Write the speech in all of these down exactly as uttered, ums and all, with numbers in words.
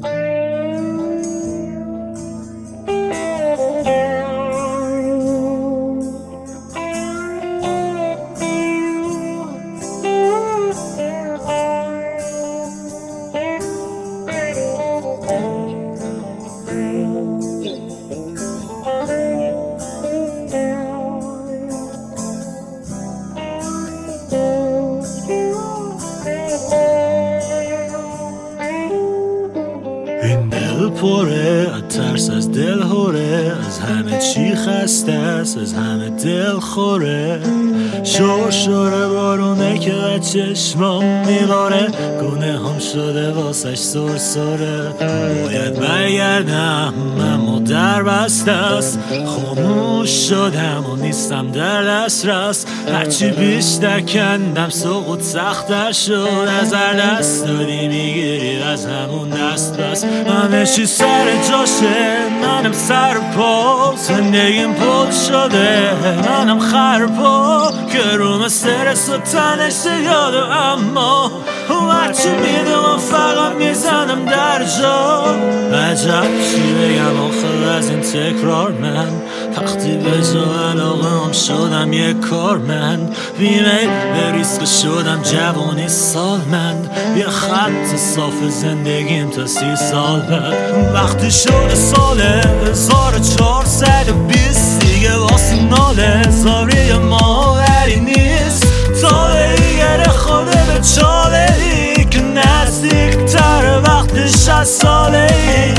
این دل پره از ترس، از دل هوره، از همه چی خسته است، از همه دل خوره. شور شوره بارونه که از چشمام میباره، گونه هم شده واسش سر سره. باید برگردم اما در بسته است، خاموش شدم و نیستم در دسترس. هرچی بیشتر کندم سقوط سخت‌تر شد، از هر دست دادی میگیری از همون دست بس. همه چی سر جاشه، منم سر پا، زندگیم پل شده، منم خرپا که روم استرس و تنش زیاده. اما هرچی میدونم فقط میزنم در جا. عجب چی بگم آخر از این تکرار، من وقتی به جا علاقه هم شدم یک کارمند. بیمیل به ریسک شدم جوانی سالمند، یه خط صاف زندگیم تا سی سال بعد. وقتی شده سال هزار و چهارصد و بیست دیگه واسه ناله زاری ماوری نیست. تا دیگره خوده به چاله ای که نزدیک تر وقت شصت ساله ای.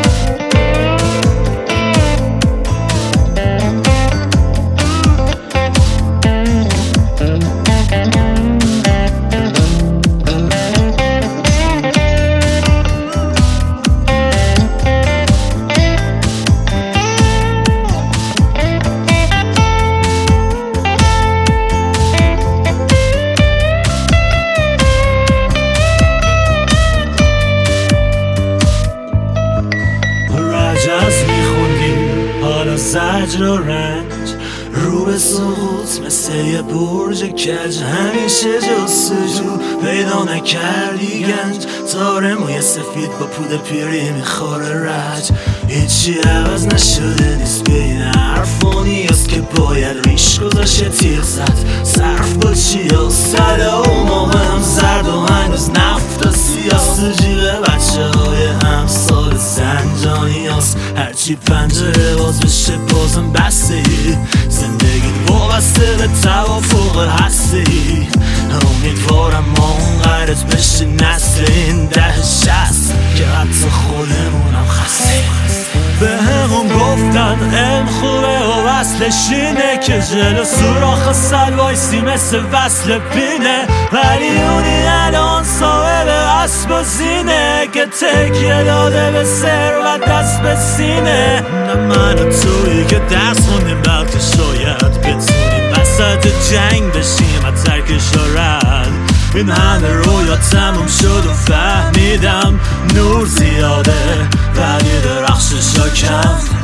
زجر و رنج رو به سقوط مثل یه برج کج، همیشه جستجو پیدا نکردی گنج. تاره موی سفید با پود پیری میخوره رج، هیچی عوض نشده نیست بین حرفانی است که باید ریش گذاشت تیر زد. صرف با چیا صدا و موقع هم زرد و هنوز نفت و سیاست جیغ بچه های همسال زنجانی هست. هرچی پنجره باز بشه بازم بسته ای، زندگی وابسته به توافق هستی. امیدوارم ما اون غیرت بشه نسل این ده شست که حتی خودمونم خسته. به همون گفتن علم خوبه و وصلش اینه که جلو سوراخ سل وایسی مثل وصل پینه. ولی اونی الان صاحب اسب و زینه که تکیه داده به ثروت دست به سینه. نه من و تویی که درس خوندیم بلکه شاید بتونیم وسط جنگ بشیم از ترکش رد. این همه رویا تموم شد و فهمیدم نور زیاده ولی درخشش ها کم.